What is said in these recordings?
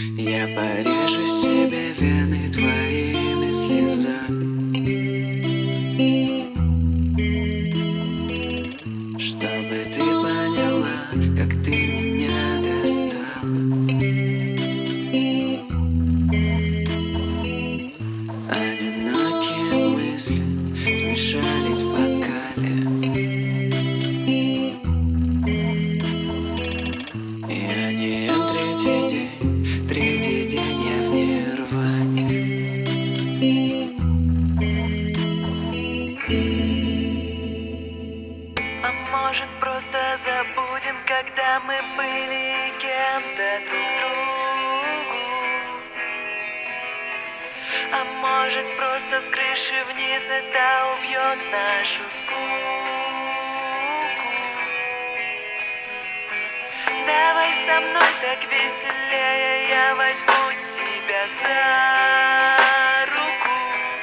Я порежу себе вены твоими слезами, чтобы ты поняла, как ты меня достала. Одинокие мысли смешались в бокале, я не ем третий день я в нирване. А может, просто забудем, когда мы были кем-то друг другу? А может, просто с крыши вниз это убьет нашу скуку? Давай со мной так веселее, я возьму тебя за руку.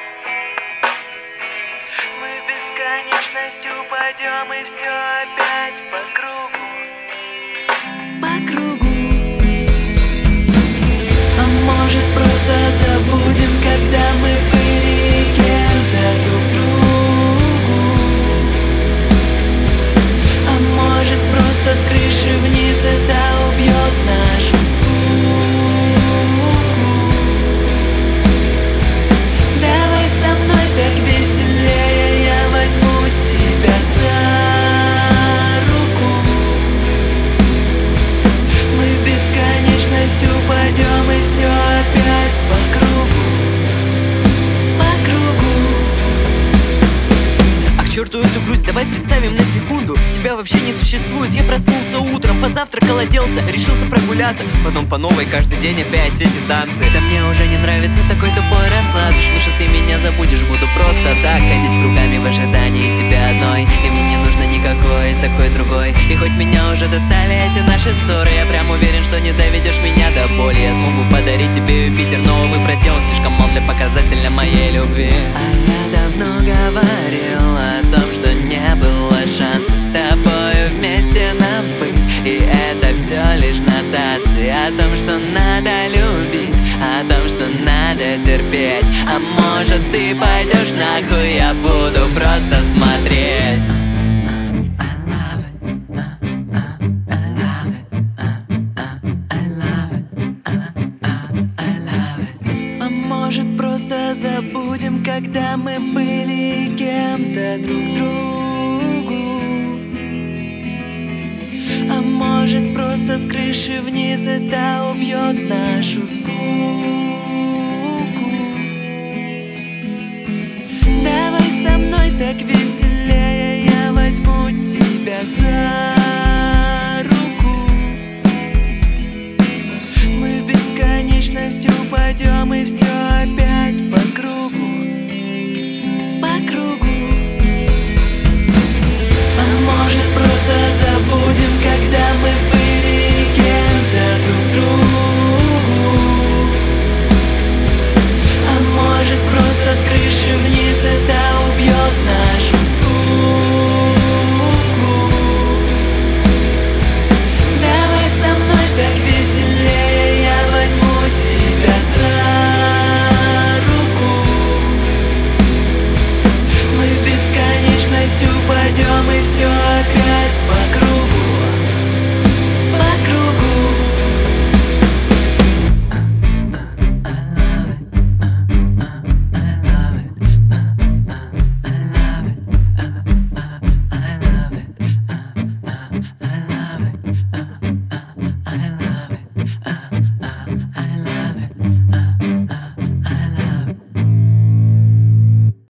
Мы в бесконечность упадем и все опять по кругу. По кругу. А может, просто забудем, когда мы были кем-то друг другу? А может, просто с крыши вниз это убьет нашу скуку? Давай со мной так веселее, я возьму тебя за руку. Мы в бесконечность упадем и все опять по кругу. По кругу. А к черту эту грусть, давай представим на секунду. Тебя вообще не существует, я проснулся утром, позавтракал, оделся, решился прогуляться. Потом по новой каждый день опять эти танцы. Да мне уже не нравится такой тупой расклад. Уж лучше ты меня забудешь, буду просто так ходить кругами в ожидании тебя одной. И мне не нужно никакой такой другой. И хоть меня уже достали эти наши ссоры, я прям уверен, что не доведешь меня до боли. Я смогу подарить тебе Юпитер, но увы, прости, он слишком мал для показателя моей любви. А я давно говорил о том, что не было шанса с тобою вместе нам быть. И это все лишь нотации о том, что надо любить, о том, что надо терпеть. А может, ты пойдешь нахуй, я буду просто смотреть. А может, просто забудем, когда мы были кем-то друг другу? А может, просто с крыши вниз это убьет нашу скуку? Давай со мной так веселее, я возьму тебя за руку. Мы в бесконечность упадем и все опять